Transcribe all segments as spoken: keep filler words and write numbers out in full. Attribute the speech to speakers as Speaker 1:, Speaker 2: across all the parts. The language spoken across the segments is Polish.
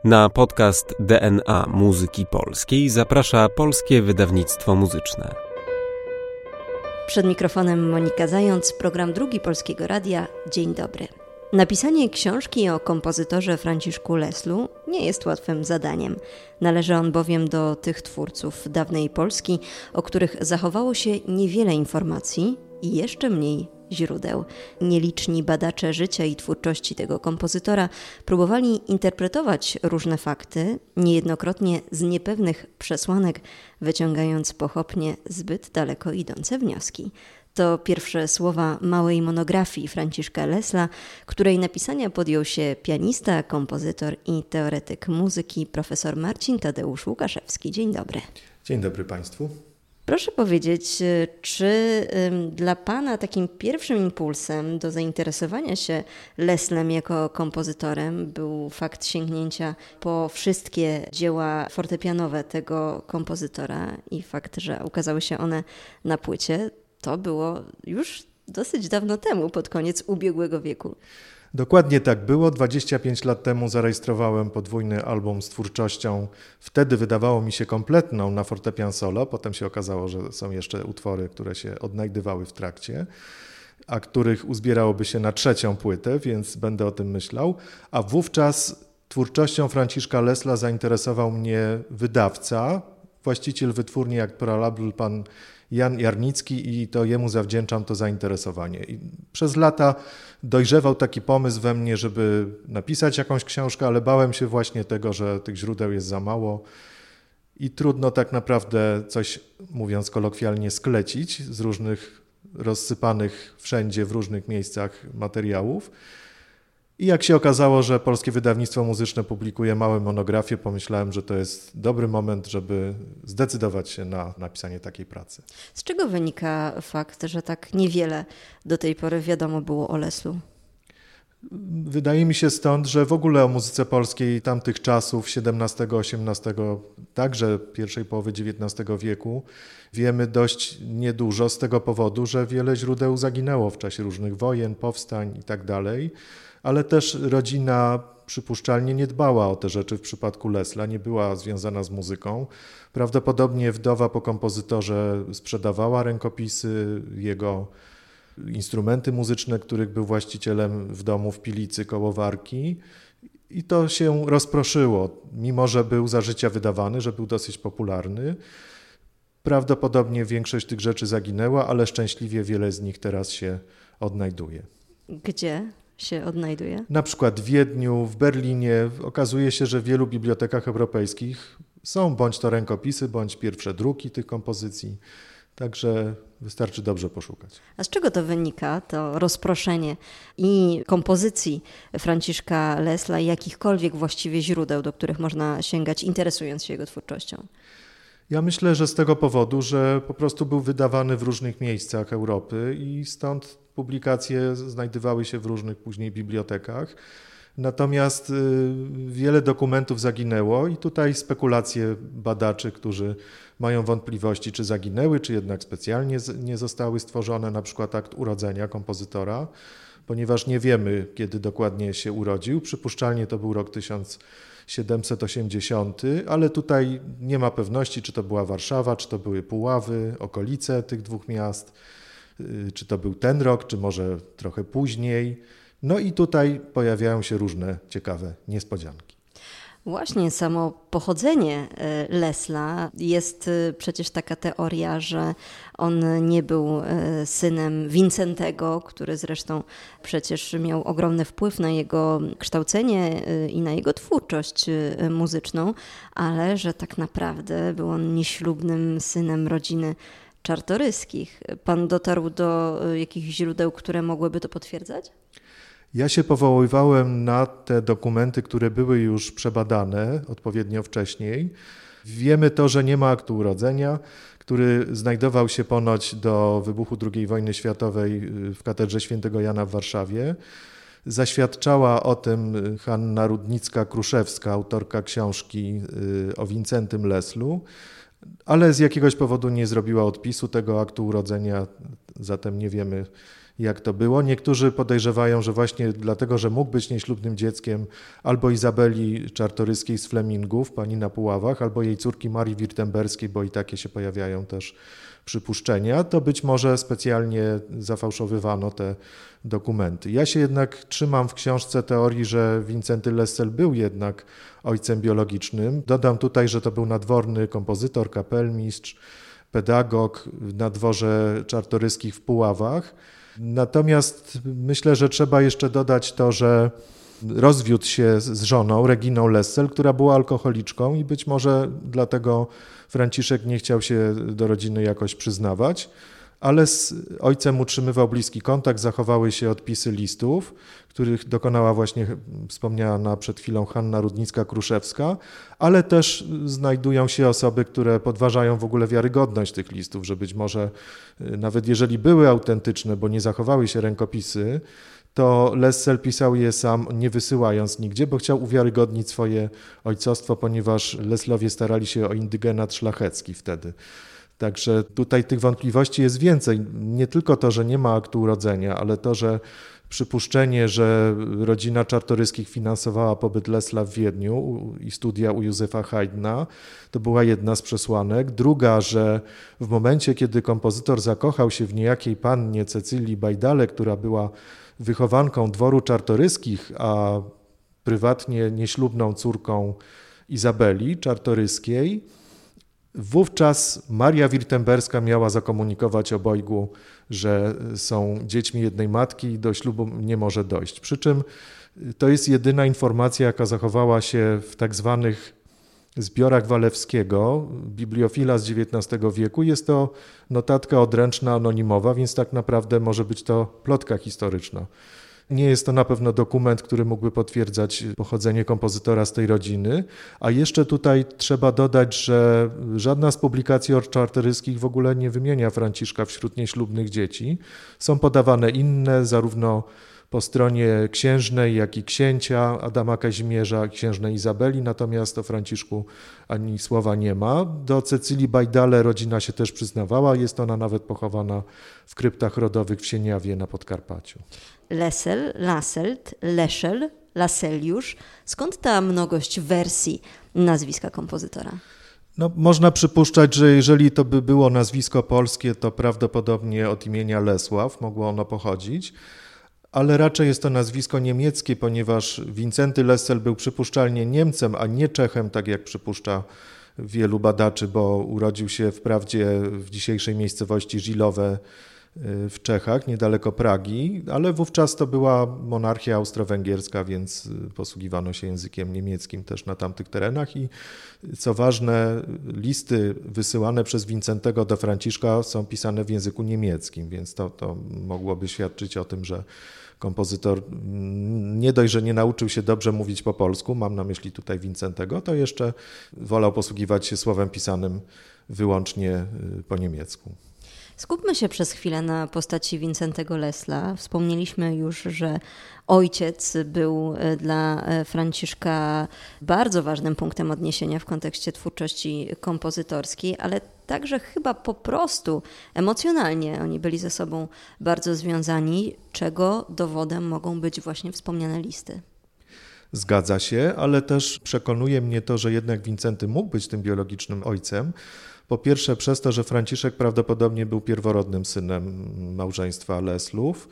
Speaker 1: Na podcast D N A Muzyki Polskiej zaprasza Polskie Wydawnictwo Muzyczne.
Speaker 2: Przed mikrofonem Monika Zając, program Drugi Polskiego Radia. Dzień dobry. Napisanie książki o kompozytorze Franciszku Leslu nie jest łatwym zadaniem. Należy on bowiem do tych twórców dawnej Polski, o których zachowało się niewiele informacji i jeszcze mniej źródeł. Nieliczni badacze życia i twórczości tego kompozytora próbowali interpretować różne fakty, niejednokrotnie z niepewnych przesłanek, wyciągając pochopnie zbyt daleko idące wnioski. To pierwsze słowa małej monografii Franciszka Lesla, której napisania podjął się pianista, kompozytor i teoretyk muzyki profesor Marcin Tadeusz Łukaszewski. Dzień dobry.
Speaker 3: Dzień dobry Państwu.
Speaker 2: Proszę powiedzieć, czy dla Pana takim pierwszym impulsem do zainteresowania się Leslem jako kompozytorem był fakt sięgnięcia po wszystkie dzieła fortepianowe tego kompozytora i fakt, że ukazały się one na płycie? To było już dosyć dawno temu, pod koniec ubiegłego wieku.
Speaker 3: Dokładnie tak było. dwadzieścia pięć lat temu zarejestrowałem podwójny album z twórczością. Wtedy wydawało mi się kompletną na fortepian solo. Potem się okazało, że są jeszcze utwory, które się odnajdywały w trakcie, a których uzbierałoby się na trzecią płytę, więc będę o tym myślał. A wówczas twórczością Franciszka Lesla zainteresował mnie wydawca, właściciel wytwórni jak Prolabel, pan Jan Jarnicki, i to jemu zawdzięczam to zainteresowanie. I przez lata dojrzewał taki pomysł we mnie, żeby napisać jakąś książkę, ale bałem się właśnie tego, że tych źródeł jest za mało i trudno tak naprawdę coś, mówiąc kolokwialnie, sklecić z różnych rozsypanych wszędzie, w różnych miejscach materiałów. I jak się okazało, że Polskie Wydawnictwo Muzyczne publikuje małe monografie, pomyślałem, że to jest dobry moment, żeby zdecydować się na napisanie takiej pracy.
Speaker 2: Z czego wynika fakt, że tak niewiele do tej pory wiadomo było o Leslu?
Speaker 3: Wydaje mi się stąd, że w ogóle o muzyce polskiej tamtych czasów, siedemnastego, osiemnastego, także pierwszej połowy dziewiętnastego wieku, wiemy dość niedużo z tego powodu, że wiele źródeł zaginęło w czasie różnych wojen, powstań i tak dalej. Ale też rodzina przypuszczalnie nie dbała o te rzeczy w przypadku Lesla, nie była związana z muzyką. Prawdopodobnie wdowa po kompozytorze sprzedawała rękopisy, jego instrumenty muzyczne, których był właścicielem w domu w Pilicy koło Warki. I to się rozproszyło, mimo że był za życia wydawany, że był dosyć popularny. Prawdopodobnie większość tych rzeczy zaginęła, ale szczęśliwie wiele z nich teraz się odnajduje.
Speaker 2: Gdzie się odnajduje?
Speaker 3: Na przykład w Wiedniu, w Berlinie. Okazuje się, że w wielu bibliotekach europejskich są bądź to rękopisy, bądź pierwsze druki tych kompozycji. Także wystarczy dobrze poszukać.
Speaker 2: A z czego to wynika, to rozproszenie i kompozycji Franciszka Lesla i jakichkolwiek właściwie źródeł, do których można sięgać, interesując się jego twórczością?
Speaker 3: Ja myślę, że z tego powodu, że po prostu był wydawany w różnych miejscach Europy i stąd publikacje znajdowały się w różnych później bibliotekach. Natomiast wiele dokumentów zaginęło i tutaj spekulacje badaczy, którzy mają wątpliwości, czy zaginęły, czy jednak specjalnie nie zostały stworzone, na przykład akt urodzenia kompozytora, ponieważ nie wiemy, kiedy dokładnie się urodził. Przypuszczalnie to był rok tysiąc siedemset osiemdziesiąty, ale tutaj nie ma pewności, czy to była Warszawa, czy to były Puławy, okolice tych dwóch miast, czy to był ten rok, czy może trochę później. No i tutaj pojawiają się różne ciekawe niespodzianki.
Speaker 2: Właśnie samo pochodzenie Lesla, jest przecież taka teoria, że on nie był synem Wincentego, który zresztą przecież miał ogromny wpływ na jego kształcenie i na jego twórczość muzyczną, ale że tak naprawdę był on nieślubnym synem rodziny Czartoryskich. Pan dotarł do jakichś źródeł, które mogłyby to potwierdzać?
Speaker 3: Ja się powoływałem na te dokumenty, które były już przebadane odpowiednio wcześniej. Wiemy to, że nie ma aktu urodzenia, który znajdował się ponoć do wybuchu drugiej wojny światowej w katedrze świętego Jana w Warszawie. Zaświadczała o tym Hanna Rudnicka-Kruszewska, autorka książki o Wincentym Leslu, ale z jakiegoś powodu nie zrobiła odpisu tego aktu urodzenia, zatem nie wiemy, jak to było. Niektórzy podejrzewają, że właśnie dlatego, że mógł być nieślubnym dzieckiem albo Izabeli Czartoryskiej z Flemingów, pani na Puławach, albo jej córki Marii Wirtemberskiej, bo i takie się pojawiają też przypuszczenia, to być może specjalnie zafałszowywano te dokumenty. Ja się jednak trzymam w książce teorii, że Wincenty Lessel był jednak ojcem biologicznym. Dodam tutaj, że to był nadworny kompozytor, kapelmistrz, pedagog na dworze Czartoryskich w Puławach. Natomiast myślę, że trzeba jeszcze dodać to, że rozwiódł się z żoną, Reginą Lessel, która była alkoholiczką i być może dlatego Franciszek nie chciał się do rodziny jakoś przyznawać, ale z ojcem utrzymywał bliski kontakt, zachowały się odpisy listów, których dokonała właśnie wspomniana przed chwilą Hanna Rudnicka-Kruszewska, ale też znajdują się osoby, które podważają w ogóle wiarygodność tych listów, że być może nawet jeżeli były autentyczne, bo nie zachowały się rękopisy, to Lessel pisał je sam, nie wysyłając nigdzie, bo chciał uwiarygodnić swoje ojcostwo, ponieważ Lesslowie starali się o indygenat szlachecki wtedy. Także tutaj tych wątpliwości jest więcej. Nie tylko to, że nie ma aktu urodzenia, ale to, że przypuszczenie, że rodzina Czartoryskich finansowała pobyt Lessla w Wiedniu i studia u Józefa Haydna, to była jedna z przesłanek. Druga, że w momencie, kiedy kompozytor zakochał się w niejakiej pannie Cecylii Bajdale, która była wychowanką dworu Czartoryskich, a prywatnie nieślubną córką Izabeli Czartoryskiej, wówczas Maria Wirtemberska miała zakomunikować obojgu, że są dziećmi jednej matki i do ślubu nie może dojść. Przy czym to jest jedyna informacja, jaka zachowała się w tak zwanych zbiorach Walewskiego, bibliofila z dziewiętnastego wieku. Jest to notatka odręczna, anonimowa, więc tak naprawdę może być to plotka historyczna. Nie jest to na pewno dokument, który mógłby potwierdzać pochodzenie kompozytora z tej rodziny, a jeszcze tutaj trzeba dodać, że żadna z publikacji o Czartoryskich w ogóle nie wymienia Franciszka wśród nieślubnych dzieci. Są podawane inne, zarówno po stronie księżnej, jak i księcia Adama Kazimierza, księżnej Izabeli, natomiast o Franciszku ani słowa nie ma. Do Cecylii Bajdale rodzina się też przyznawała, jest ona nawet pochowana w kryptach rodowych w Sieniawie na Podkarpaciu.
Speaker 2: Lessel, Lasselt, Leszel, Laseliusz. Skąd ta mnogość wersji nazwiska kompozytora?
Speaker 3: No, można przypuszczać, że jeżeli to by było nazwisko polskie, to prawdopodobnie od imienia Lesław mogło ono pochodzić, ale raczej jest to nazwisko niemieckie, ponieważ Wincenty Lessel był przypuszczalnie Niemcem, a nie Czechem, tak jak przypuszcza wielu badaczy, bo urodził się wprawdzie w dzisiejszej miejscowości Žilowe w Czechach, niedaleko Pragi, ale wówczas to była monarchia austro-węgierska, więc posługiwano się językiem niemieckim też na tamtych terenach i co ważne, listy wysyłane przez Wincentego do Franciszka są pisane w języku niemieckim, więc to, to mogłoby świadczyć o tym, że kompozytor nie dość, że nie nauczył się dobrze mówić po polsku, mam na myśli tutaj Wincentego, to jeszcze wolał posługiwać się słowem pisanym wyłącznie po niemiecku.
Speaker 2: Skupmy się przez chwilę na postaci Wincentego Lessla. Wspomnieliśmy już, że ojciec był dla Franciszka bardzo ważnym punktem odniesienia w kontekście twórczości kompozytorskiej, ale także chyba po prostu emocjonalnie oni byli ze sobą bardzo związani, czego dowodem mogą być właśnie wspomniane listy.
Speaker 3: Zgadza się, ale też przekonuje mnie to, że jednak Wincenty mógł być tym biologicznym ojcem. Po pierwsze przez to, że Franciszek prawdopodobnie był pierworodnym synem małżeństwa Lesslów,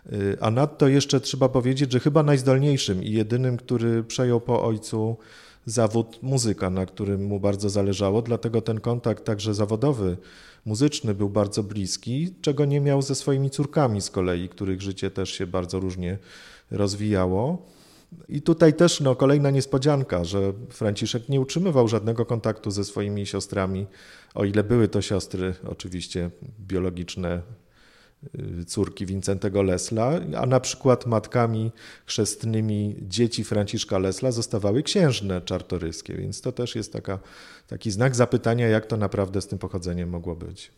Speaker 3: a nadto jeszcze trzeba powiedzieć, że chyba najzdolniejszym i jedynym, który przejął po ojcu zawód muzyka, na którym mu bardzo zależało, dlatego ten kontakt także zawodowy, muzyczny był bardzo bliski, czego nie miał ze swoimi córkami z kolei, których życie też się bardzo różnie rozwijało. I tutaj też no, kolejna niespodzianka, że Franciszek nie utrzymywał żadnego kontaktu ze swoimi siostrami, o ile były to siostry oczywiście biologiczne córki Wincentego Lessla, a na przykład matkami chrzestnymi dzieci Franciszka Lessla zostawały księżne czartoryskie, więc to też jest taka, taki znak zapytania, jak to naprawdę z tym pochodzeniem mogło być.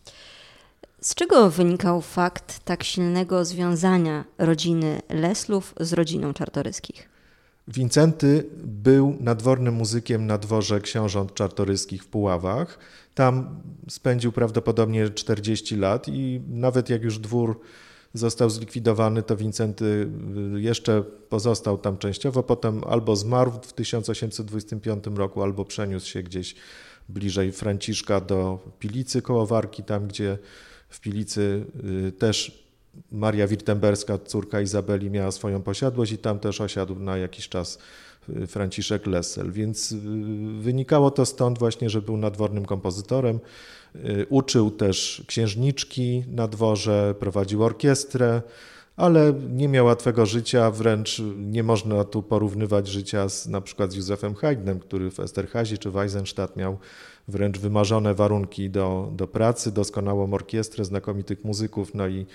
Speaker 2: Z czego wynikał fakt tak silnego związania rodziny Lesslów z rodziną Czartoryskich?
Speaker 3: Wincenty był nadwornym muzykiem na dworze książąt Czartoryskich w Puławach. Tam spędził prawdopodobnie czterdzieści lat i nawet jak już dwór został zlikwidowany, to Wincenty jeszcze pozostał tam częściowo, potem albo zmarł w tysiąc osiemset dwudziestym piątym roku, albo przeniósł się gdzieś bliżej Franciszka do Pilicy koło Warki, tam gdzie w Pilicy też Maria Wirtemberska, córka Izabeli, miała swoją posiadłość i tam też osiadł na jakiś czas Franciszek Lessel, więc wynikało to stąd właśnie, że był nadwornym kompozytorem. Uczył też księżniczki na dworze, prowadził orkiestrę, ale nie miał łatwego życia, wręcz nie można tu porównywać życia z, na przykład z Józefem Haydnem, który w Esterházy czy w Eisenstadt miał wręcz wymarzone warunki do, do pracy, doskonałą orkiestrę, znakomitych muzyków, no i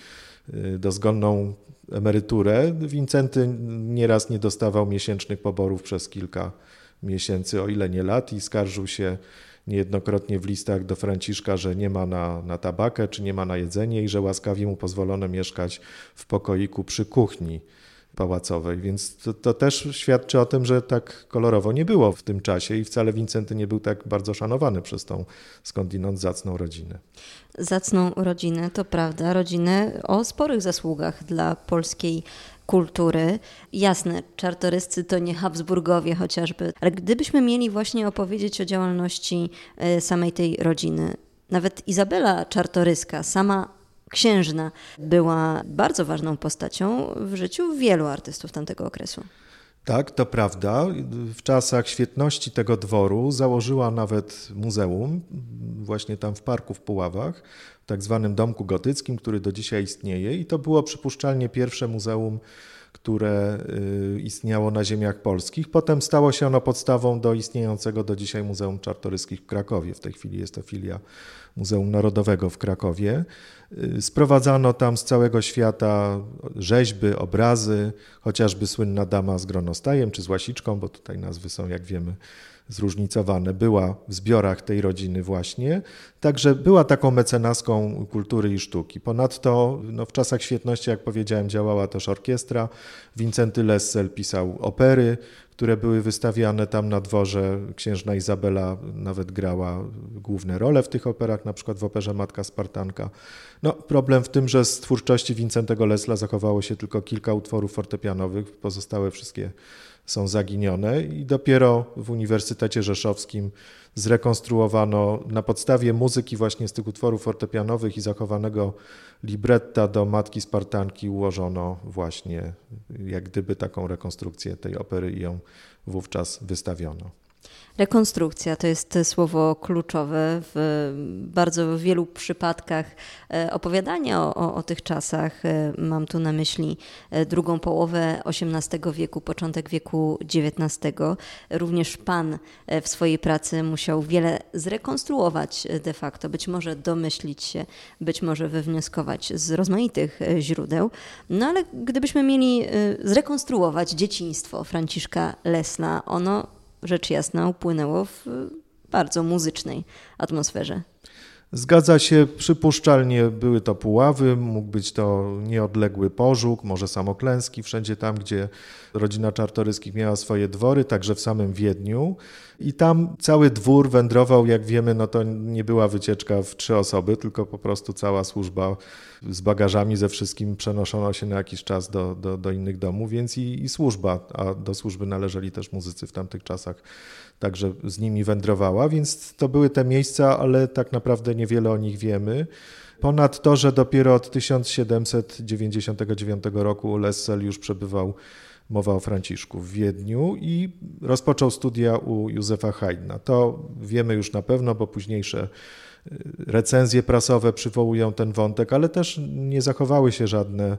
Speaker 3: dozgonną emeryturę. Wincenty nieraz nie dostawał miesięcznych poborów przez kilka miesięcy, o ile nie lat, i skarżył się niejednokrotnie w listach do Franciszka, że nie ma na, na tabakę, czy nie ma na jedzenie i że łaskawie mu pozwolono mieszkać w pokoiku przy kuchni pałacowej, więc to, to też świadczy o tym, że tak kolorowo nie było w tym czasie i wcale Wincenty nie był tak bardzo szanowany przez tą skądinąd zacną rodzinę.
Speaker 2: Zacną rodzinę, to prawda, rodzinę o sporych zasługach dla polskiej kultury. Jasne, czartoryscy to nie Habsburgowie chociażby, ale gdybyśmy mieli właśnie opowiedzieć o działalności samej tej rodziny, nawet Izabela Czartoryska, sama księżna, była bardzo ważną postacią w życiu wielu artystów tamtego okresu.
Speaker 3: Tak, to prawda. W czasach świetności tego dworu założyła nawet muzeum, właśnie tam w parku w Puławach, w tak zwanym Domku Gotyckim, który do dzisiaj istnieje, i to było przypuszczalnie pierwsze muzeum, które istniało na ziemiach polskich. Potem stało się ono podstawą do istniejącego do dzisiaj Muzeum Czartoryskich w Krakowie. W tej chwili jest to filia Muzeum Narodowego w Krakowie. Sprowadzano tam z całego świata rzeźby, obrazy, chociażby słynna dama z gronostajem czy z łasiczką, bo tutaj nazwy są, jak wiemy, zróżnicowane, była w zbiorach tej rodziny właśnie, także była taką mecenaską kultury i sztuki. Ponadto no, w czasach świetności, jak powiedziałem, działała też orkiestra. Wincenty Lessel pisał opery, które były wystawiane tam na dworze. Księżna Izabela nawet grała główne role w tych operach, na przykład w operze Matka Spartanka. No, problem w tym, że z twórczości Wincentego Lessla zachowało się tylko kilka utworów fortepianowych, pozostałe wszystkie są zaginione i dopiero w Uniwersytecie Rzeszowskim zrekonstruowano na podstawie muzyki właśnie z tych utworów fortepianowych i zachowanego libretta do Matki Spartanki ułożono właśnie jak gdyby taką rekonstrukcję tej opery i ją wówczas wystawiono.
Speaker 2: Rekonstrukcja to jest słowo kluczowe w bardzo wielu przypadkach opowiadania o, o, o tych czasach. Mam tu na myśli drugą połowę osiemnastego wieku, początek wieku dziewiętnastego. Również pan w swojej pracy musiał wiele zrekonstruować de facto, być może domyślić się, być może wywnioskować z rozmaitych źródeł. No ale gdybyśmy mieli zrekonstruować dzieciństwo Franciszka Lessla, ono rzecz jasna upłynęło w bardzo muzycznej atmosferze.
Speaker 3: Zgadza się, przypuszczalnie były to Puławy, mógł być to nieodległy Pożółk, może Samoklęski, wszędzie tam, gdzie rodzina Czartoryskich miała swoje dwory, także w samym Wiedniu. I tam cały dwór wędrował, jak wiemy, no to nie była wycieczka w trzy osoby, tylko po prostu cała służba z bagażami, ze wszystkim przenoszono się na jakiś czas do, do, do innych domów, więc i, i służba, a do służby należeli też muzycy w tamtych czasach, także z nimi wędrowała, więc to były te miejsca, ale tak naprawdę niewiele o nich wiemy. Ponad to, że dopiero od tysiąc siedemset dziewięćdziesiątego dziewiątego roku Lessel już przebywał, mowa o Franciszku, w Wiedniu i rozpoczął studia u Józefa Haydna. To wiemy już na pewno, bo późniejsze recenzje prasowe przywołują ten wątek, ale też nie zachowały się żadne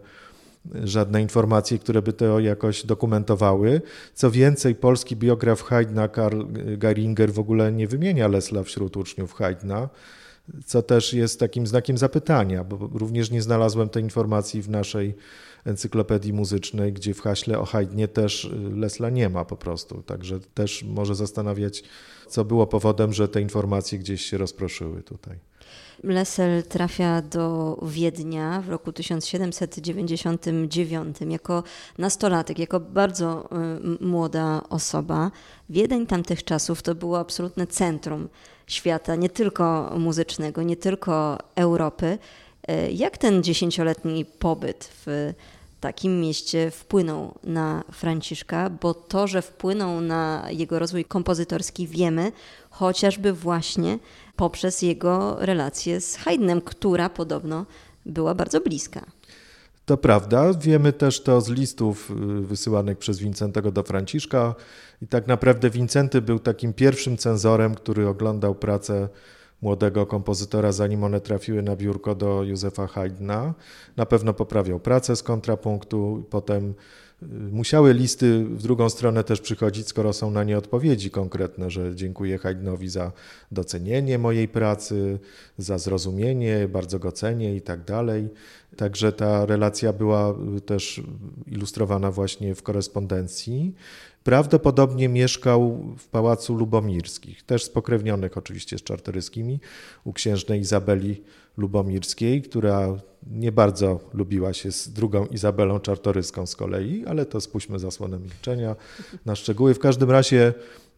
Speaker 3: żadne informacje, które by to jakoś dokumentowały. Co więcej, polski biograf Haydna, Karl Geiringer, w ogóle nie wymienia Lessla wśród uczniów Haydna, co też jest takim znakiem zapytania, bo również nie znalazłem tej informacji w naszej encyklopedii muzycznej, gdzie w haśle o Haydnie też Lessla nie ma po prostu. Także też może zastanawiać, co było powodem, że te informacje gdzieś się rozproszyły tutaj.
Speaker 2: Lessel trafia do Wiednia w roku tysiąc siedemset dziewięćdziesiątym dziewiątym jako nastolatek, jako bardzo y, młoda osoba. Wiedeń tamtych czasów to było absolutne centrum świata, nie tylko muzycznego, nie tylko Europy. Jak ten dziesięcioletni pobyt w takim mieście wpłynął na Franciszka, bo to, że wpłynął na jego rozwój kompozytorski wiemy chociażby właśnie poprzez jego relację z Haydnem, która podobno była bardzo bliska.
Speaker 3: To prawda. Wiemy też to z listów wysyłanych przez Wincentego do Franciszka i tak naprawdę Wincenty był takim pierwszym cenzorem, który oglądał pracę młodego kompozytora, zanim one trafiły na biurko do Józefa Haydna. Na pewno poprawiał pracę z kontrapunktu, potem musiały listy w drugą stronę też przychodzić, skoro są na nie odpowiedzi konkretne, że dziękuję Haydnowi za docenienie mojej pracy, za zrozumienie, bardzo go cenię i tak dalej. Także ta relacja była też ilustrowana właśnie w korespondencji. Prawdopodobnie mieszkał w Pałacu Lubomirskich, też spokrewnionych oczywiście z Czartoryskimi, u księżnej Izabeli Lubomirskiej, która nie bardzo lubiła się z drugą Izabelą Czartoryską z kolei, ale to spuśćmy zasłonę milczenia na szczegóły. W każdym razie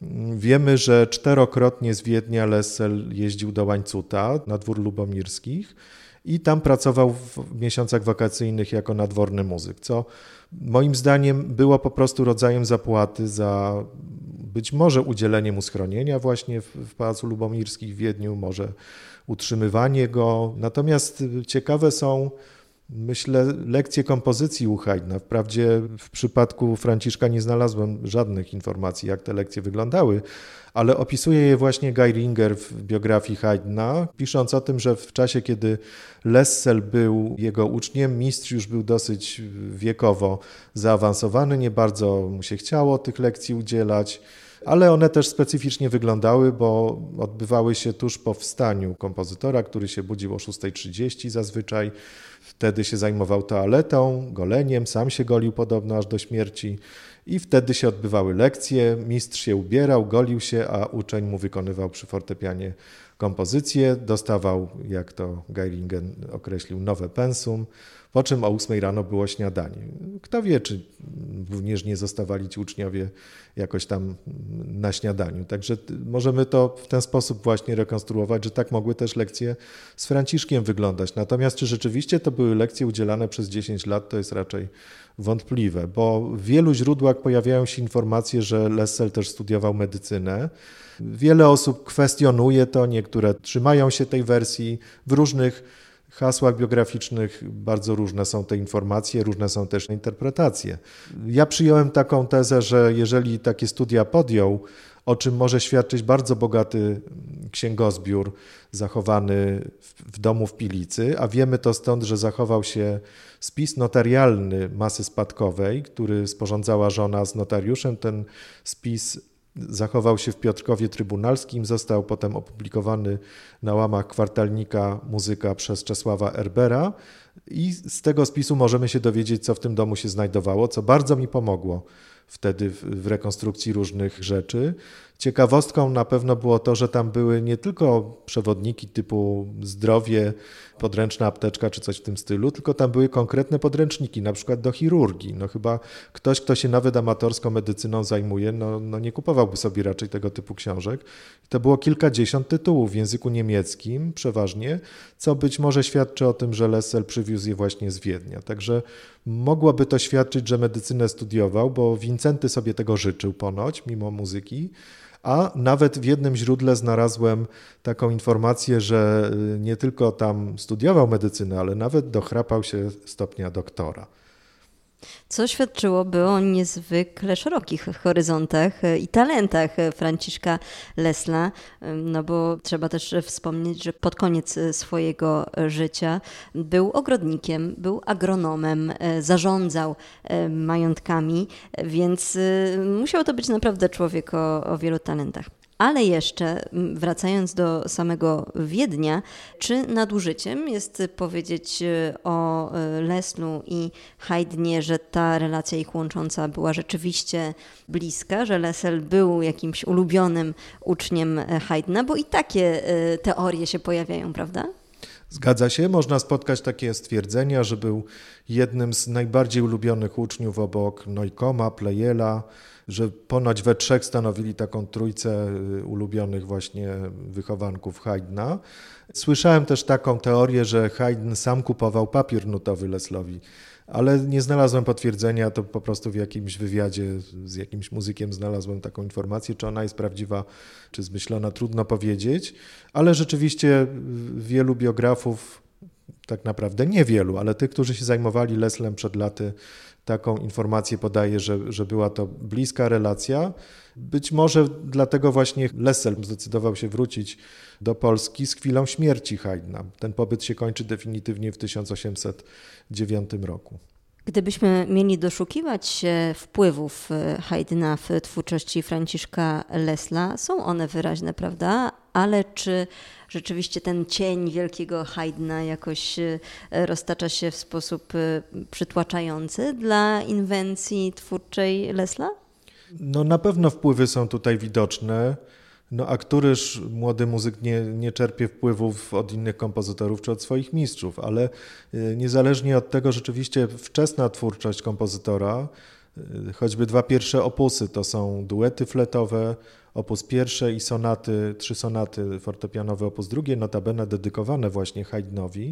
Speaker 3: wiemy, że czterokrotnie z Wiednia Lessel jeździł do Łańcuta na dwór Lubomirskich i tam pracował w miesiącach wakacyjnych jako nadworny muzyk, co moim zdaniem było po prostu rodzajem zapłaty za być może udzielenie mu schronienia właśnie w, w Pałacu Lubomirskich w Wiedniu, może utrzymywanie go. Natomiast ciekawe są, myślę, lekcje kompozycji u Haydna. Wprawdzie w przypadku Franciszka nie znalazłem żadnych informacji, jak te lekcje wyglądały, ale opisuje je właśnie Geiringer w biografii Haydna, pisząc o tym, że w czasie, kiedy Lessel był jego uczniem, mistrz już był dosyć wiekowo zaawansowany, nie bardzo mu się chciało tych lekcji udzielać, ale one też specyficznie wyglądały, bo odbywały się tuż po wstaniu kompozytora, który się budził o szósta trzydzieści zazwyczaj. Wtedy się zajmował toaletą, goleniem, sam się golił podobno aż do śmierci i wtedy się odbywały lekcje, mistrz się ubierał, golił się, a uczeń mu wykonywał przy fortepianie kompozycję, dostawał, jak to Geiringer określił, nowe pensum, po czym o ósmej rano było śniadanie. Kto wie, czy również nie zostawali ci uczniowie jakoś tam na śniadaniu. Także możemy to w ten sposób właśnie rekonstruować, że tak mogły też lekcje z Franciszkiem wyglądać. Natomiast czy rzeczywiście to były lekcje udzielane przez dziesięć lat, to jest raczej wątpliwe, bo w wielu źródłach pojawiają się informacje, że Lessel też studiował medycynę. Wiele osób kwestionuje to, niektóre trzymają się tej wersji. W różnych hasłach biograficznych bardzo różne są te informacje, różne są też interpretacje. Ja przyjąłem taką tezę, że jeżeli takie studia podjął, o czym może świadczyć bardzo bogaty księgozbiór zachowany w domu w Pilicy, a wiemy to stąd, że zachował się spis notarialny masy spadkowej, który sporządzała żona z notariuszem. Ten spis zachował się w Piotrkowie Trybunalskim, został potem opublikowany na łamach kwartalnika Muzyka przez Czesława Erbera i z tego spisu możemy się dowiedzieć, co w tym domu się znajdowało, co bardzo mi pomogło wtedy w rekonstrukcji różnych rzeczy. Ciekawostką na pewno było to, że tam były nie tylko przewodniki typu zdrowie, podręczna apteczka czy coś w tym stylu, tylko tam były konkretne podręczniki, na przykład do chirurgii. No chyba ktoś, kto się nawet amatorską medycyną zajmuje, no, no nie kupowałby sobie raczej tego typu książek. To było kilkadziesiąt tytułów w języku niemieckim przeważnie, co być może świadczy o tym, że Lessel przywiózł je właśnie z Wiednia. Także mogłoby to świadczyć, że medycynę studiował, bo Wincenty sobie tego życzył ponoć, mimo muzyki. A nawet w jednym źródle znalazłem taką informację, że nie tylko tam studiował medycynę, ale nawet dochrapał się stopnia doktora.
Speaker 2: Co świadczyłoby o niezwykle szerokich horyzontach i talentach Franciszka Lessla, no bo trzeba też wspomnieć, że pod koniec swojego życia był ogrodnikiem, był agronomem, zarządzał majątkami, więc musiał to być naprawdę człowiek o, o wielu talentach. Ale jeszcze wracając do samego Wiednia, czy nadużyciem jest powiedzieć o Lesslu i Haydnie, że ta relacja ich łącząca była rzeczywiście bliska, że Lessel był jakimś ulubionym uczniem Haydna, bo i takie teorie się pojawiają, prawda?
Speaker 3: Zgadza się, można spotkać takie stwierdzenia, że był jednym z najbardziej ulubionych uczniów obok Neukoma, Pleyela, że ponoć we trzech stanowili taką trójcę ulubionych właśnie wychowanków Haydna. Słyszałem też taką teorię, że Haydn sam kupował papier nutowy Leslowi, ale nie znalazłem potwierdzenia, to po prostu w jakimś wywiadzie z jakimś muzykiem znalazłem taką informację, czy ona jest prawdziwa, czy zmyślona, trudno powiedzieć, ale rzeczywiście wielu biografów, tak naprawdę niewielu, ale tych, którzy się zajmowali Leslem przed laty, taką informację podaje, że, że była to bliska relacja. Być może dlatego właśnie Lessel zdecydował się wrócić do Polski z chwilą śmierci Haydna. Ten pobyt się kończy definitywnie w tysiąc osiemset dziewiątym roku.
Speaker 2: Gdybyśmy mieli doszukiwać się wpływów Haydna w twórczości Franciszka Lesla, są one wyraźne, prawda? Ale czy rzeczywiście ten cień wielkiego Haydna jakoś roztacza się w sposób przytłaczający dla inwencji twórczej Lesla?
Speaker 3: No na pewno wpływy są tutaj widoczne. No a któryż młody muzyk nie, nie czerpie wpływów od innych kompozytorów czy od swoich mistrzów, ale niezależnie od tego rzeczywiście wczesna twórczość kompozytora, choćby dwa pierwsze opusy to są duety fletowe, opus pierwsze i sonaty, trzy sonaty fortepianowe, opus drugie, notabene dedykowane właśnie Haydnowi,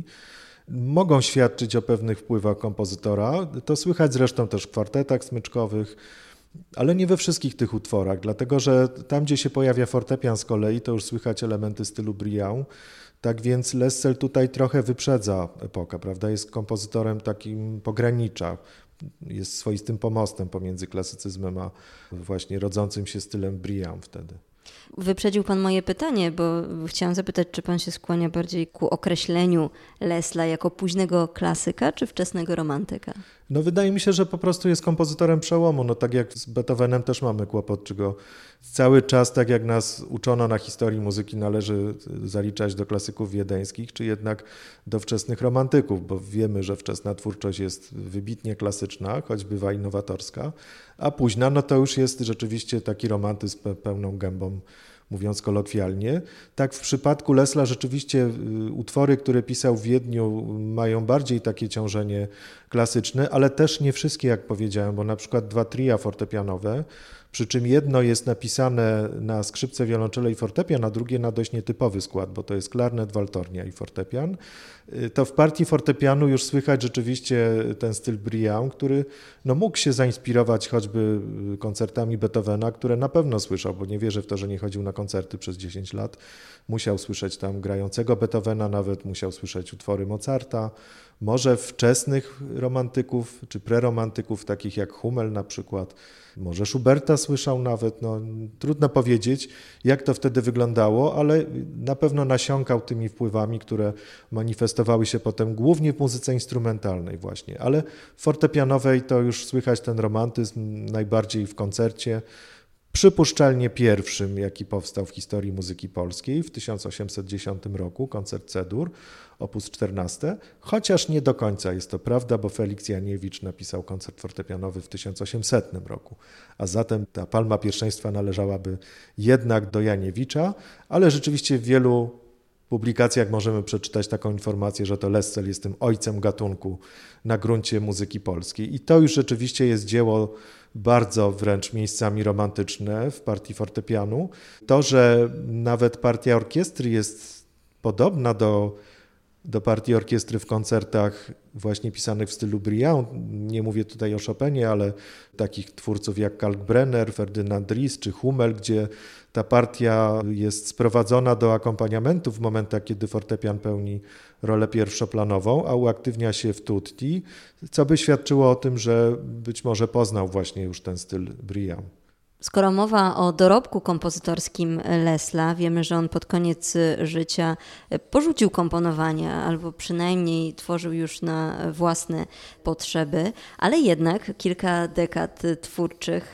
Speaker 3: mogą świadczyć o pewnych wpływach kompozytora. To słychać zresztą też w kwartetach smyczkowych, ale nie we wszystkich tych utworach, dlatego że tam, gdzie się pojawia fortepian z kolei, to już słychać elementy stylu Briand. Tak więc Lessel tutaj trochę wyprzedza epokę, prawda? Jest kompozytorem takim pogranicza, jest swoistym pomostem pomiędzy klasycyzmem a właśnie rodzącym się stylem Briand wtedy.
Speaker 2: Wyprzedził Pan moje pytanie, bo chciałam zapytać, czy Pan się skłania bardziej ku określeniu Lesla jako późnego klasyka, czy wczesnego romantyka?
Speaker 3: No wydaje mi się, że po prostu jest kompozytorem przełomu. No tak jak z Beethovenem też mamy kłopot, czy go cały czas, tak jak nas uczono na historii muzyki, należy zaliczać do klasyków wiedeńskich, czy jednak do wczesnych romantyków, bo wiemy, że wczesna twórczość jest wybitnie klasyczna, choć bywa innowatorska, a późna, no to już jest rzeczywiście taki romantyzm pełną gębą, mówiąc kolokwialnie. Tak w przypadku Lesla rzeczywiście utwory, które pisał w Wiedniu, mają bardziej takie ciążenie klasyczne, ale też nie wszystkie, jak powiedziałem, bo na przykład dwa tria fortepianowe, przy czym jedno jest napisane na skrzypce, wiolonczele i fortepian, a drugie na dość nietypowy skład, bo to jest klarnet, waltornia i fortepian. To w partii fortepianu już słychać rzeczywiście ten styl Briand, który no, mógł się zainspirować choćby koncertami Beethovena, które na pewno słyszał, bo nie wierzę w to, że nie chodził na koncerty przez dziesięć lat. Musiał słyszeć tam grającego Beethovena, nawet musiał słyszeć utwory Mozarta. Może wczesnych romantyków czy preromantyków, takich jak Hummel na przykład, może Schuberta słyszał nawet, no, trudno powiedzieć, jak to wtedy wyglądało, ale na pewno nasiąkał tymi wpływami, które manifestowały się potem głównie w muzyce instrumentalnej właśnie, ale fortepianowej to już słychać ten romantyzm najbardziej w koncercie, przypuszczalnie pierwszym, jaki powstał w historii muzyki polskiej w tysiąc osiemset dziesiątym roku, koncert C-dur, opus czternaście, chociaż nie do końca jest to prawda, bo Feliks Janiewicz napisał koncert fortepianowy w tysiąc osiemsetnym roku, a zatem ta palma pierwszeństwa należałaby jednak do Janiewicza, ale rzeczywiście w wielu publikacjach możemy przeczytać taką informację, że to Lessel jest tym ojcem gatunku na gruncie muzyki polskiej i to już rzeczywiście jest dzieło bardzo wręcz miejscami romantyczne w partii fortepianu. To, że nawet partia orkiestry jest podobna do, do partii orkiestry w koncertach właśnie pisanych w stylu Briand, nie mówię tutaj o Chopinie, ale takich twórców jak Kalkbrenner, Ferdynand Ries czy Hummel, gdzie ta partia jest sprowadzona do akompaniamentu w momentach, kiedy fortepian pełni rolę pierwszoplanową, a uaktywnia się w tutti, co by świadczyło o tym, że być może poznał właśnie już ten styl Briand.
Speaker 2: Skoro mowa o dorobku kompozytorskim Lesla, wiemy, że on pod koniec życia porzucił komponowanie albo przynajmniej tworzył już na własne potrzeby, ale jednak kilka dekad twórczych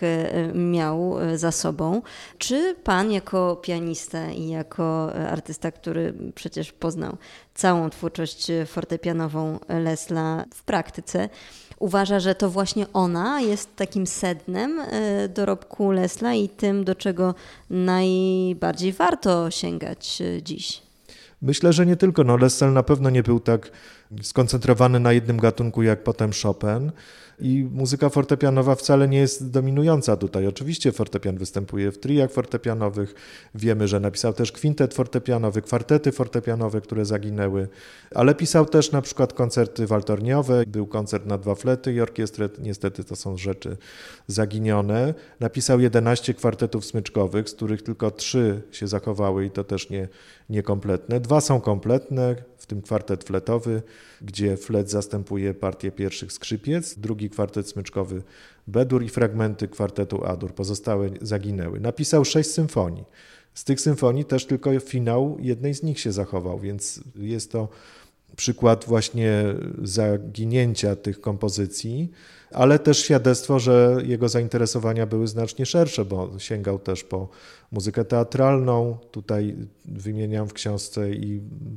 Speaker 2: miał za sobą. Czy pan jako pianista i jako artysta, który przecież poznał całą twórczość fortepianową Lesla w praktyce, uważa, że to właśnie ona jest takim sednem dorobku Lesla i tym, do czego najbardziej warto sięgać dziś?
Speaker 3: Myślę, że nie tylko. No, Lessel na pewno nie był tak skoncentrowany na jednym gatunku jak potem Chopin i muzyka fortepianowa wcale nie jest dominująca tutaj. Oczywiście fortepian występuje w triach fortepianowych. Wiemy, że napisał też kwintet fortepianowy, kwartety fortepianowe, które zaginęły, ale pisał też na przykład koncerty waltorniowe. Był koncert na dwa flety i orkiestrę. Niestety to są rzeczy zaginione. Napisał jedenaście kwartetów smyczkowych, z których tylko trzy się zachowały i to też nie, niekompletne. Dwa są kompletne, w tym kwartet fletowy, gdzie flet zastępuje partię pierwszych skrzypiec, drugi kwartet smyczkowy B-dur i fragmenty kwartetu A-dur. Pozostałe zaginęły. Napisał sześć symfonii. Z tych symfonii też tylko finał jednej z nich się zachował, więc jest to przykład właśnie zaginięcia tych kompozycji, ale też świadectwo, że jego zainteresowania były znacznie szersze, bo sięgał też po muzykę teatralną. Tutaj wymieniam w książce i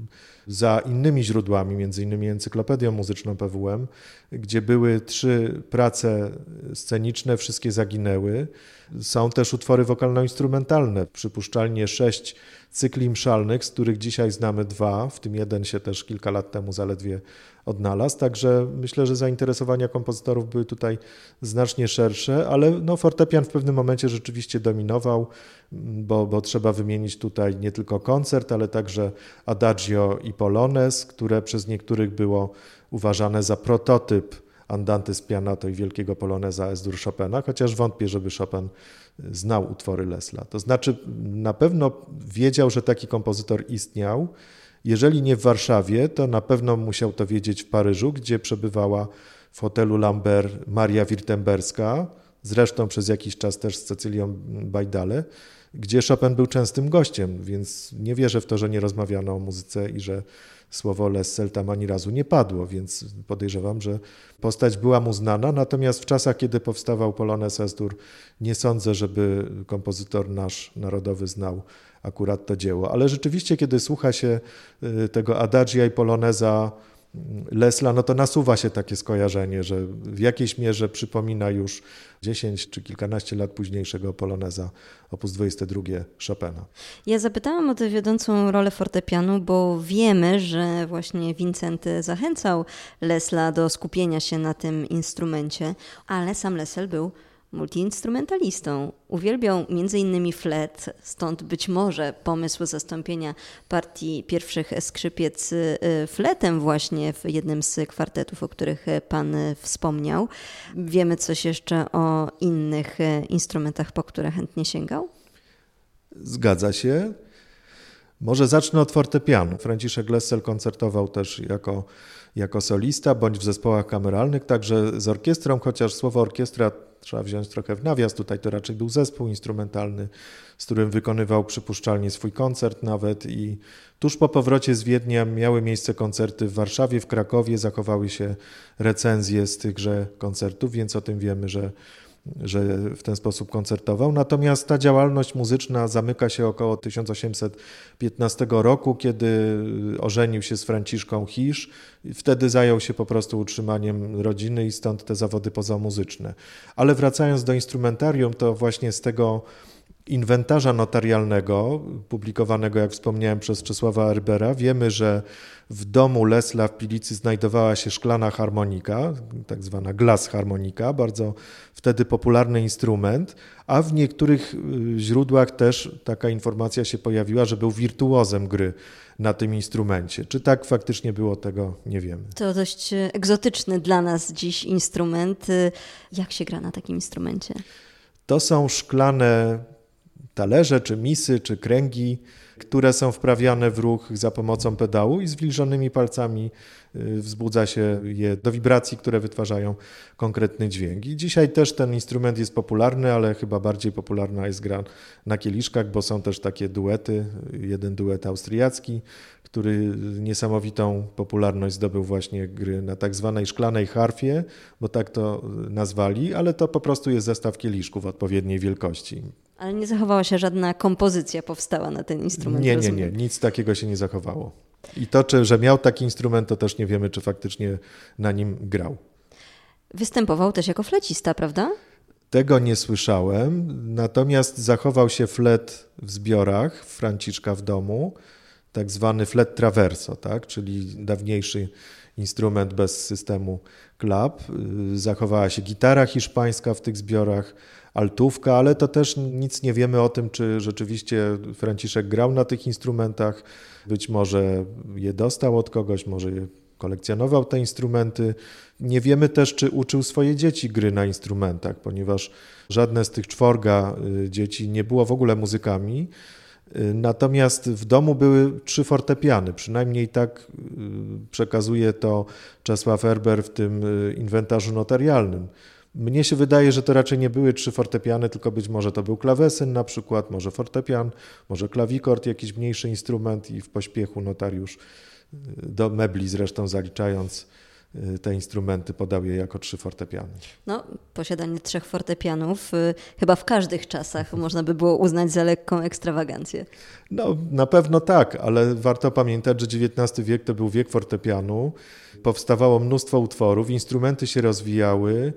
Speaker 3: za innymi źródłami, między innymi Encyklopedią Muzyczną P W M, gdzie były trzy prace sceniczne, wszystkie zaginęły. Są też utwory wokalno-instrumentalne, przypuszczalnie sześć cykli mszalnych, z których dzisiaj znamy dwa, w tym jeden się też kilka lat temu zaledwie odnalazł, także myślę, że zainteresowania kompozytorów były tutaj znacznie szersze, ale no fortepian w pewnym momencie rzeczywiście dominował, bo, bo trzeba wymienić tutaj nie tylko koncert, ale także adagio i polonez, które przez niektórych było uważane za prototyp Andante spianato i wielkiego poloneza S-dur Chopina, chociaż wątpię, żeby Chopin znał utwory Lessla. To znaczy na pewno wiedział, że taki kompozytor istniał. Jeżeli nie w Warszawie, to na pewno musiał to wiedzieć w Paryżu, gdzie przebywała w hotelu Lambert Maria Wirtemberska, zresztą przez jakiś czas też z Cecylią Bajdale, gdzie Chopin był częstym gościem, więc nie wierzę w to, że nie rozmawiano o muzyce i że słowo Lessel tam ani razu nie padło, więc podejrzewam, że postać była mu znana, natomiast w czasach, kiedy powstawał polonez S-dur, nie sądzę, żeby kompozytor nasz narodowy znał akurat to dzieło. Ale rzeczywiście, kiedy słucha się tego adagia i poloneza Lessla, no to nasuwa się takie skojarzenie, że w jakiejś mierze przypomina już dziesięć czy kilkanaście lat późniejszego poloneza opus dwadzieścia dwa Chopina.
Speaker 2: Ja zapytałam o tę wiodącą rolę fortepianu, bo wiemy, że właśnie Wincenty zachęcał Lessla do skupienia się na tym instrumencie, ale sam Lessel był multiinstrumentalistą. Uwielbiał między innymi flet, stąd być może pomysł zastąpienia partii pierwszych skrzypiec fletem właśnie w jednym z kwartetów, o których pan wspomniał. Wiemy coś jeszcze o innych instrumentach, po które chętnie sięgał?
Speaker 3: Zgadza się. Może zacznę od fortepianu. Franciszek Lessel koncertował też jako, jako solista bądź w zespołach kameralnych, także z orkiestrą, chociaż słowo orkiestra trzeba wziąć trochę w nawias. Tutaj to raczej był zespół instrumentalny, z którym wykonywał przypuszczalnie swój koncert nawet i tuż po powrocie z Wiednia miały miejsce koncerty w Warszawie, w Krakowie, zachowały się recenzje z tychże koncertów, więc o tym wiemy, że że w ten sposób koncertował. Natomiast ta działalność muzyczna zamyka się około tysiąc osiemset piętnastego roku, kiedy ożenił się z Franciszką Hisz. Wtedy zajął się po prostu utrzymaniem rodziny i stąd te zawody pozamuzyczne. Ale wracając do instrumentarium, to właśnie z tego inwentarza notarialnego, publikowanego, jak wspomniałem, przez Czesława Erbera, wiemy, że w domu Lessla w Pilicy znajdowała się szklana harmonika, tak zwana glass harmonika, bardzo wtedy popularny instrument, a w niektórych źródłach też taka informacja się pojawiła, że był wirtuozem gry na tym instrumencie. Czy tak faktycznie było, tego nie wiemy.
Speaker 2: To dość egzotyczny dla nas dziś instrument. Jak się gra na takim instrumencie? To
Speaker 3: są szklane talerze, czy misy, czy kręgi, które są wprawiane w ruch za pomocą pedału i zwilżonymi palcami wzbudza się je do wibracji, które wytwarzają konkretny dźwięk. I dzisiaj też ten instrument jest popularny, ale chyba bardziej popularna jest gra na kieliszkach, bo są też takie duety, jeden duet austriacki, który niesamowitą popularność zdobył właśnie gry na tak zwanej szklanej harfie, bo tak to nazwali, ale to po prostu jest zestaw kieliszków odpowiedniej wielkości.
Speaker 2: Ale nie zachowała się żadna kompozycja powstała na ten instrument?
Speaker 3: Nie, nie, nie. Nic takiego się nie zachowało. I to, czy, że miał taki instrument, to też nie wiemy, czy faktycznie na nim grał.
Speaker 2: Występował też jako flecista, prawda?
Speaker 3: Tego nie słyszałem, natomiast zachował się flet w zbiorach Franciszka w domu. tak zwany flet traverso, tak? Czyli dawniejszy instrument bez systemu klap. Zachowała się gitara hiszpańska w tych zbiorach, altówka, ale to też nic nie wiemy o tym, czy rzeczywiście Franciszek grał na tych instrumentach. Być może je dostał od kogoś, może je kolekcjonował te instrumenty. Nie wiemy też, czy uczył swoje dzieci gry na instrumentach, ponieważ żadne z tych czworga dzieci nie było w ogóle muzykami. Natomiast w domu były trzy fortepiany, przynajmniej tak przekazuje to Czesław Erber w tym inwentarzu notarialnym. Mnie się wydaje, że to raczej nie były trzy fortepiany, tylko być może to był klawesyn na przykład, może fortepian, może klawikord, jakiś mniejszy instrument i w pośpiechu notariusz, do mebli zresztą zaliczając te instrumenty, podał je jako trzy fortepiany.
Speaker 2: No, posiadanie trzech fortepianów y, chyba w każdych czasach można by było uznać za lekką ekstrawagancję.
Speaker 3: No, na pewno tak, ale warto pamiętać, że dziewiętnasty wiek to był wiek fortepianu. Powstawało mnóstwo utworów, instrumenty się rozwijały.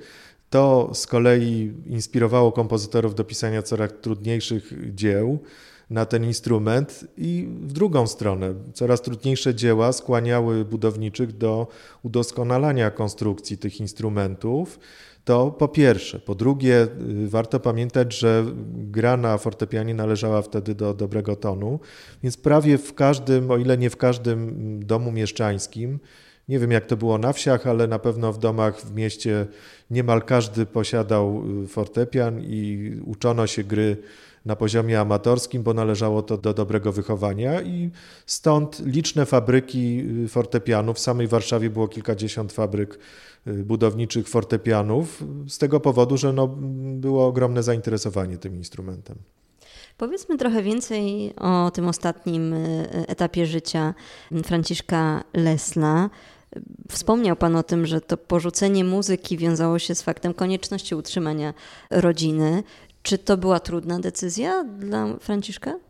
Speaker 3: To z kolei inspirowało kompozytorów do pisania coraz trudniejszych dzieł na ten instrument i w drugą stronę coraz trudniejsze dzieła skłaniały budowniczych do udoskonalania konstrukcji tych instrumentów. To po pierwsze. Po drugie, warto pamiętać, że gra na fortepianie należała wtedy do dobrego tonu, więc prawie w każdym, o ile nie w każdym domu mieszczańskim, nie wiem jak to było na wsiach, ale na pewno w domach w mieście niemal każdy posiadał fortepian i uczono się gry na poziomie amatorskim, bo należało to do dobrego wychowania i stąd liczne fabryki fortepianów. W samej Warszawie było kilkadziesiąt fabryk budowniczych fortepianów z tego powodu, że no, było ogromne zainteresowanie tym instrumentem.
Speaker 2: Powiedzmy trochę więcej o tym ostatnim etapie życia Franciszka Lesla. Wspomniał Pan o tym, że to porzucenie muzyki wiązało się z faktem konieczności utrzymania rodziny. Czy to była trudna decyzja dla Franciszka?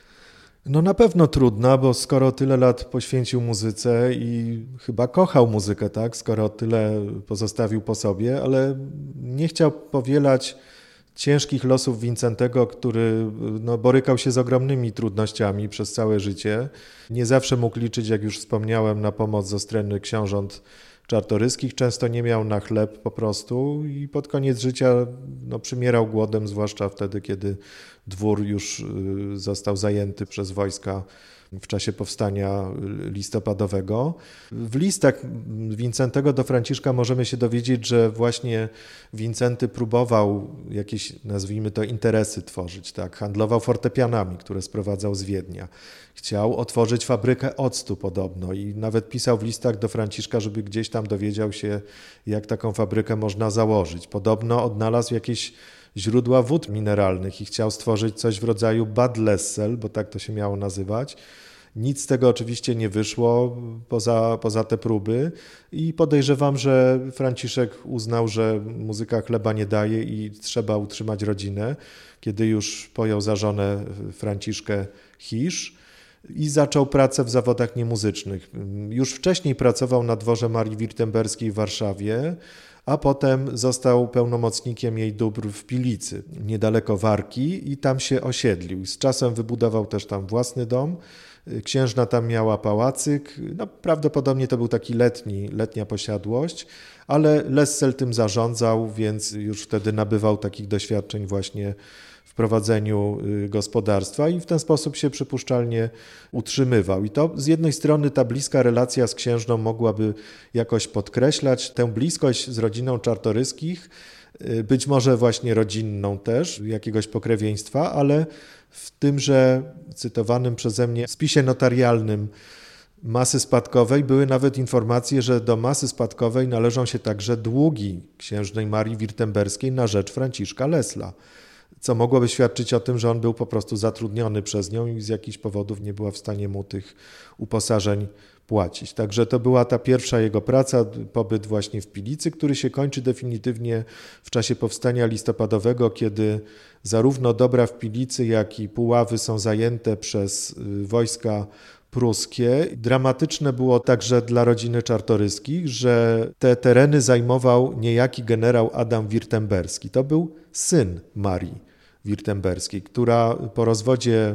Speaker 3: No na pewno trudna, bo skoro tyle lat poświęcił muzyce i chyba kochał muzykę, tak, skoro tyle pozostawił po sobie, ale nie chciał powielać ciężkich losów Wincentego, który no, borykał się z ogromnymi trudnościami przez całe życie. Nie zawsze mógł liczyć, jak już wspomniałem, na pomoc ze strony książąt czartoryskich, często nie miał na chleb po prostu i pod koniec życia no, przymierał głodem, zwłaszcza wtedy, kiedy dwór już został zajęty przez wojska w czasie powstania listopadowego. W listach Wincentego do Franciszka możemy się dowiedzieć, że właśnie Wincenty próbował jakieś, nazwijmy to, interesy tworzyć. Tak? Handlował fortepianami, które sprowadzał z Wiednia. Chciał otworzyć fabrykę octu podobno i nawet pisał w listach do Franciszka, żeby gdzieś tam dowiedział się, jak taką fabrykę można założyć. Podobno odnalazł jakieś źródła wód mineralnych i chciał stworzyć coś w rodzaju Bad Lessel, bo tak to się miało nazywać. Nic z tego oczywiście nie wyszło poza, poza te próby i podejrzewam, że Franciszek uznał, że muzyka chleba nie daje i trzeba utrzymać rodzinę, kiedy już pojął za żonę Franciszkę Hisz i zaczął pracę w zawodach niemuzycznych. Już wcześniej pracował na dworze Marii Wirtemberskiej w Warszawie, a potem został pełnomocnikiem jej dóbr w Pilicy, niedaleko Warki i tam się osiedlił. Z czasem wybudował też tam własny dom. Księżna tam miała pałacyk, no prawdopodobnie to był taki letni, letnia posiadłość, ale Lessel tym zarządzał, więc już wtedy nabywał takich doświadczeń właśnie w prowadzeniu gospodarstwa i w ten sposób się przypuszczalnie utrzymywał. I to z jednej strony ta bliska relacja z księżną mogłaby jakoś podkreślać tę bliskość z rodziną Czartoryskich, być może właśnie rodzinną też, jakiegoś pokrewieństwa, ale w tymże cytowanym przeze mnie spisie notarialnym masy spadkowej były nawet informacje, że do masy spadkowej należą się także długi księżnej Marii Wirtemberskiej na rzecz Franciszka Lesla, co mogłoby świadczyć o tym, że on był po prostu zatrudniony przez nią i z jakichś powodów nie była w stanie mu tych uposażeń płacić. Także to była ta pierwsza jego praca, pobyt właśnie w Pilicy, który się kończy definitywnie w czasie powstania listopadowego, kiedy zarówno dobra w Pilicy, jak i Puławy są zajęte przez wojska pruskie. Dramatyczne było także dla rodziny Czartoryskich, że te tereny zajmował niejaki generał Adam Wirtemberski. To był syn Marii Wirtemberskiej, która po rozwodzie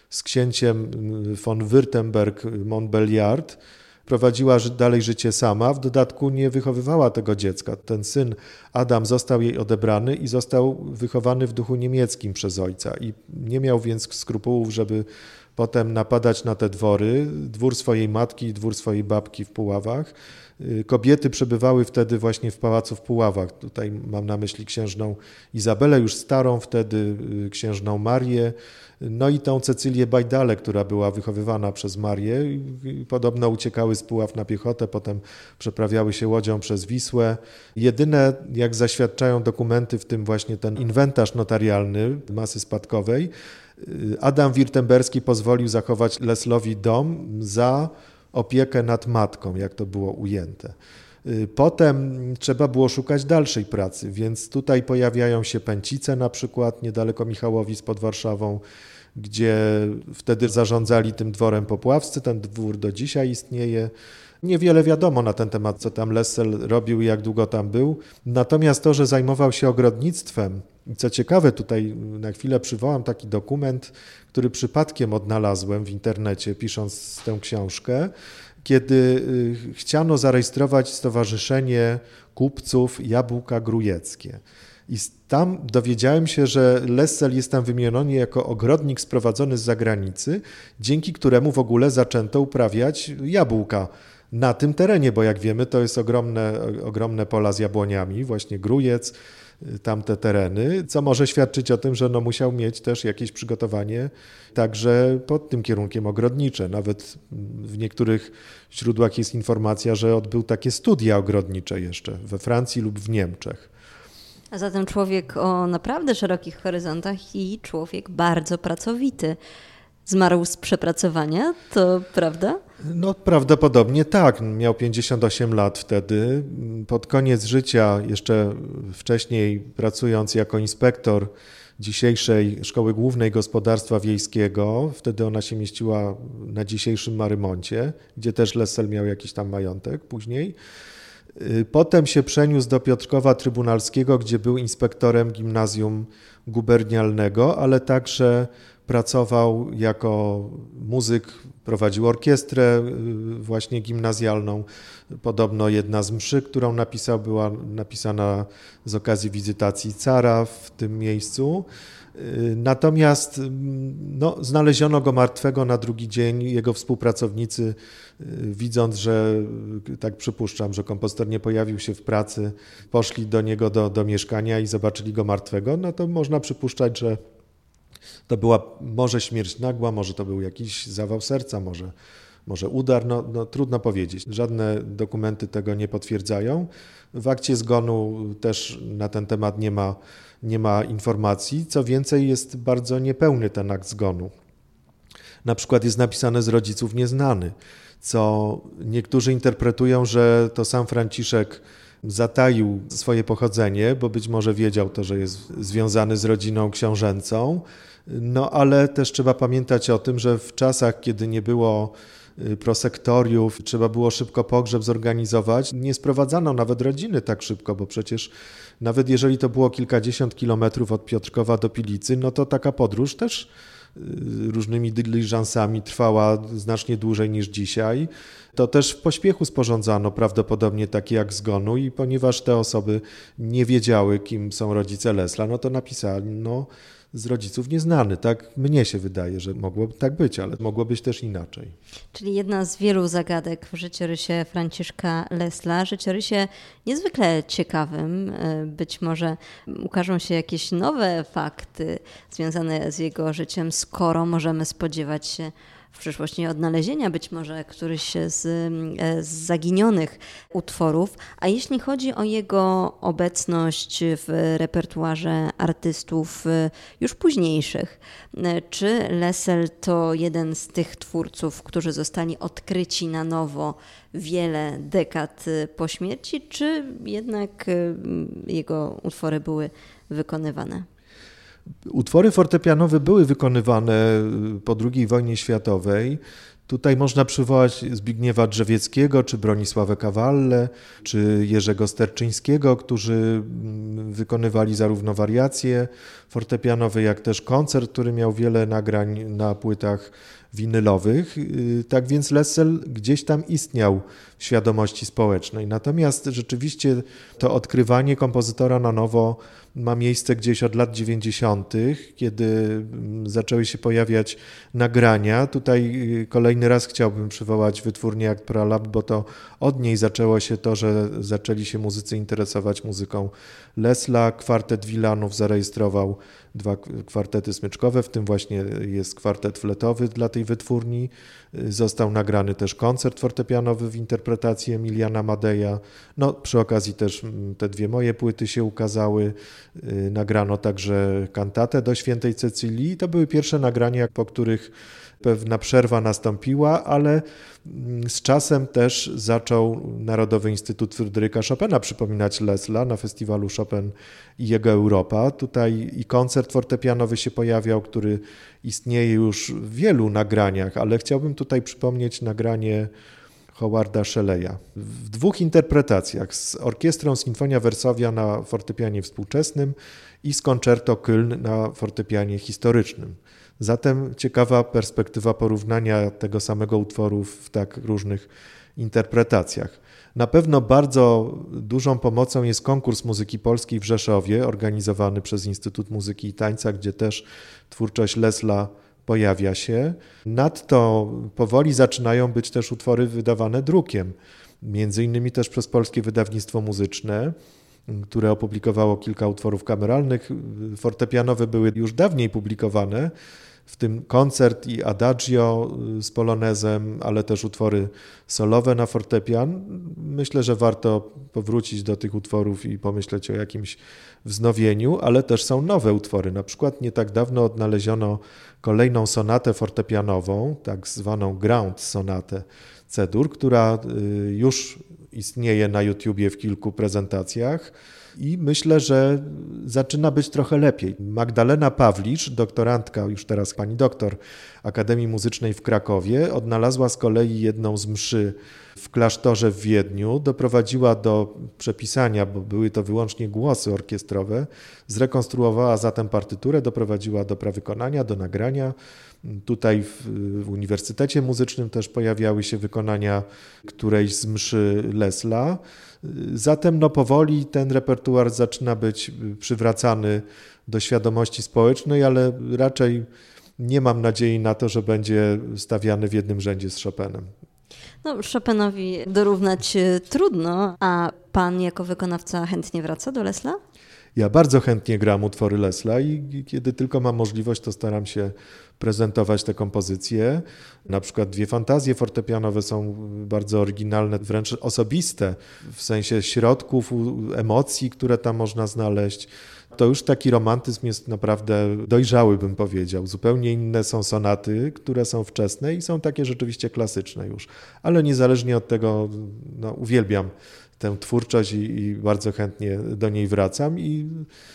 Speaker 3: z księciem von Württemberg-Montbéliard. Prowadziła dalej życie sama, w dodatku nie wychowywała tego dziecka. Ten syn Adam został jej odebrany i został wychowany w duchu niemieckim przez ojca i nie miał więc skrupułów, żeby potem napadać na te dwory, dwór swojej matki i dwór swojej babki w Puławach. Kobiety przebywały wtedy właśnie w pałacu w Puławach. Tutaj mam na myśli księżną Izabelę, już starą wtedy, księżną Marię, no i tą Cecylię Bajdalę, która była wychowywana przez Marię. Podobno uciekały z Puław na piechotę, potem przeprawiały się łodzią przez Wisłę. Jedyne, jak zaświadczają dokumenty, w tym właśnie ten inwentarz notarialny masy spadkowej, Adam Wirtemberski pozwolił zachować Leslowi dom za opiekę nad matką, jak to było ujęte. Potem trzeba było szukać dalszej pracy, więc tutaj pojawiają się Pęcice na przykład, niedaleko Michałowic pod Warszawą, gdzie wtedy zarządzali tym dworem popławscy. Ten dwór do dzisiaj istnieje. Niewiele wiadomo na ten temat, co tam Lessel robił i jak długo tam był. Natomiast to, że zajmował się ogrodnictwem, i co ciekawe, tutaj na chwilę przywołam taki dokument, który przypadkiem odnalazłem w internecie, pisząc tę książkę, kiedy chciano zarejestrować Stowarzyszenie Kupców Jabłka Grujeckie. I tam dowiedziałem się, że Lessel jest tam wymieniony jako ogrodnik sprowadzony z zagranicy, dzięki któremu w ogóle zaczęto uprawiać jabłka na tym terenie, bo jak wiemy, to jest ogromne, ogromne pola z jabłoniami, właśnie Grójec, tamte tereny, co może świadczyć o tym, że no musiał mieć też jakieś przygotowanie także pod tym kierunkiem ogrodnicze. Nawet w niektórych źródłach jest informacja, że odbył takie studia ogrodnicze jeszcze we Francji lub w Niemczech.
Speaker 2: A zatem człowiek o naprawdę szerokich horyzontach i człowiek bardzo pracowity. Zmarł z przepracowania, to prawda?
Speaker 3: No prawdopodobnie tak. Miał pięćdziesiąt osiem lat wtedy. Pod koniec życia, jeszcze wcześniej pracując jako inspektor dzisiejszej Szkoły Głównej Gospodarstwa Wiejskiego, wtedy ona się mieściła na dzisiejszym Marymoncie, gdzie też Lessel miał jakiś tam majątek później. Potem się przeniósł do Piotrkowa Trybunalskiego, gdzie był inspektorem gimnazjum gubernialnego, ale także pracował jako muzyk, prowadził orkiestrę właśnie gimnazjalną. Podobno jedna z mszy, którą napisał, była napisana z okazji wizytacji cara w tym miejscu. Natomiast no, znaleziono go martwego na drugi dzień. Jego współpracownicy, widząc, że tak przypuszczam, że kompozytor nie pojawił się w pracy, poszli do niego do, do mieszkania i zobaczyli go martwego, no to można przypuszczać, że to była może śmierć nagła, może to był jakiś zawał serca, może, może udar, no, no trudno powiedzieć. Żadne dokumenty tego nie potwierdzają. W akcie zgonu też na ten temat nie ma, nie ma informacji. Co więcej, jest bardzo niepełny ten akt zgonu. Na przykład jest napisane z rodziców nieznany, co niektórzy interpretują, że to sam Franciszek zataił swoje pochodzenie, bo być może wiedział to, że jest związany z rodziną książęcą. No ale też trzeba pamiętać o tym, że w czasach, kiedy nie było prosektoriów, trzeba było szybko pogrzeb zorganizować. Nie sprowadzano nawet rodziny tak szybko, bo przecież nawet jeżeli to było kilkadziesiąt kilometrów od Piotrkowa do Pilicy, no to taka podróż też różnymi dyliżansami trwała znacznie dłużej niż dzisiaj. To też w pośpiechu sporządzano prawdopodobnie taki akt zgonu i ponieważ te osoby nie wiedziały, kim są rodzice Lessla, no to napisano z rodziców nieznany. Tak mnie się wydaje, że mogło tak być, ale mogło być też inaczej.
Speaker 2: Czyli jedna z wielu zagadek w życiorysie Franciszka Lessla, życiorysie niezwykle ciekawym. Być może ukażą się jakieś nowe fakty związane z jego życiem, skoro możemy spodziewać się w przyszłości odnalezienia być może któryś z, z zaginionych utworów. A jeśli chodzi o jego obecność w repertuarze artystów już późniejszych, czy Lessel to jeden z tych twórców, którzy zostali odkryci na nowo wiele dekad po śmierci, czy jednak jego utwory były wykonywane?
Speaker 3: Utwory fortepianowe były wykonywane po drugiej wojnie światowej. Tutaj można przywołać Zbigniewa Drzewieckiego, czy Bronisławę Kawallę, czy Jerzego Sterczyńskiego, którzy wykonywali zarówno wariacje fortepianowe, jak też koncert, który miał wiele nagrań na płytach winylowych. Tak więc Lessel gdzieś tam istniał w świadomości społecznej. Natomiast rzeczywiście to odkrywanie kompozytora na nowo ma miejsce gdzieś od lat dziewięćdziesiątych, kiedy zaczęły się pojawiać nagrania. Tutaj kolejny raz chciałbym przywołać wytwórnię Akt Pralab, bo to od niej zaczęło się to, że zaczęli się muzycy interesować muzyką Lessla. Kwartet Wilanów zarejestrował dwa kwartety smyczkowe, w tym właśnie jest kwartet fletowy dla tej wytwórni. Został nagrany też koncert fortepianowy w interpretacji Emiliana Madeja. No, przy okazji też te dwie moje płyty się ukazały. Nagrano także kantatę do Świętej Cecylii. To były pierwsze nagrania, po których pewna przerwa nastąpiła, ale z czasem też zaczął Narodowy Instytut Fryderyka Chopina przypominać Lessla na festiwalu Chopin i jego Europa. Tutaj i koncert fortepianowy się pojawiał, który istnieje już w wielu nagraniach, ale chciałbym tutaj przypomnieć nagranie Howarda Shelley'a w dwóch interpretacjach, z orkiestrą Sinfonia Varsovia na fortepianie współczesnym i z Concerto Köln na fortepianie historycznym. Zatem ciekawa perspektywa porównania tego samego utworu w tak różnych interpretacjach. Na pewno bardzo dużą pomocą jest konkurs muzyki polskiej w Rzeszowie, organizowany przez Instytut Muzyki i Tańca, gdzie też twórczość Lessla pojawia się. Nadto powoli zaczynają być też utwory wydawane drukiem, między innymi też przez Polskie Wydawnictwo Muzyczne, które opublikowało kilka utworów kameralnych. Fortepianowe były już dawniej publikowane, w tym koncert i adagio z polonezem, ale też utwory solowe na fortepian. Myślę, że warto powrócić do tych utworów i pomyśleć o jakimś wznowieniu, ale też są nowe utwory. Na przykład nie tak dawno odnaleziono kolejną sonatę fortepianową, tak zwaną ground sonatę C-dur, która już istnieje na YouTubie w kilku prezentacjach. I myślę, że zaczyna być trochę lepiej. Magdalena Pawlicz, doktorantka, już teraz pani doktor Akademii Muzycznej w Krakowie, odnalazła z kolei jedną z mszy w klasztorze w Wiedniu, doprowadziła do przepisania, bo były to wyłącznie głosy orkiestrowe, zrekonstruowała zatem partyturę, doprowadziła do prawykonania, do nagrania. Tutaj w, w Uniwersytecie Muzycznym też pojawiały się wykonania którejś z mszy Lessla. Zatem no powoli ten repertuar zaczyna być przywracany do świadomości społecznej, ale raczej nie mam nadziei na to, że będzie stawiany w jednym rzędzie z Chopinem.
Speaker 2: No, Chopinowi dorównać trudno, a pan jako wykonawca chętnie wraca do Lessla?
Speaker 3: Ja bardzo chętnie gram utwory Lessla i kiedy tylko mam możliwość, to staram się prezentować te kompozycje. Na przykład dwie fantazje fortepianowe są bardzo oryginalne, wręcz osobiste, w sensie środków, emocji, które tam można znaleźć. To już taki romantyzm jest naprawdę dojrzały, bym powiedział. Zupełnie inne są sonaty, które są wczesne i są takie rzeczywiście klasyczne już. Ale niezależnie od tego no, uwielbiam tę twórczość i, i bardzo chętnie do niej wracam i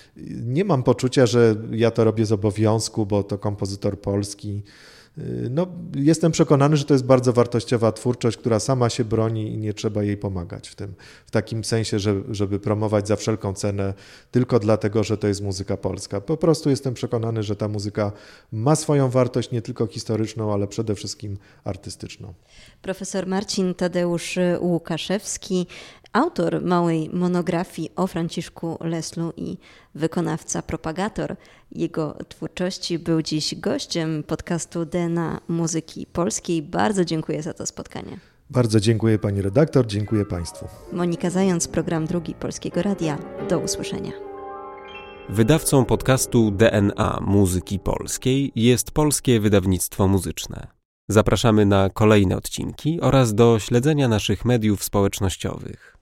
Speaker 3: nie mam poczucia, że ja to robię z obowiązku, bo to kompozytor polski. No, jestem przekonany, że to jest bardzo wartościowa twórczość, która sama się broni i nie trzeba jej pomagać w tym, w takim sensie, że, żeby promować za wszelką cenę tylko dlatego, że to jest muzyka polska. Po prostu jestem przekonany, że ta muzyka ma swoją wartość nie tylko historyczną, ale przede wszystkim artystyczną.
Speaker 2: Profesor Marcin Tadeusz Łukaszewski, autor małej monografii o Franciszku Lesslu i wykonawca, propagator jego twórczości, był dziś gościem podcastu D N A Muzyki Polskiej. Bardzo dziękuję za to spotkanie.
Speaker 3: Bardzo dziękuję pani redaktor, dziękuję państwu.
Speaker 2: Monika Zając, program Drugi Polskiego Radia. Do usłyszenia.
Speaker 1: Wydawcą podcastu D N A Muzyki Polskiej jest Polskie Wydawnictwo Muzyczne. Zapraszamy na kolejne odcinki oraz do śledzenia naszych mediów społecznościowych.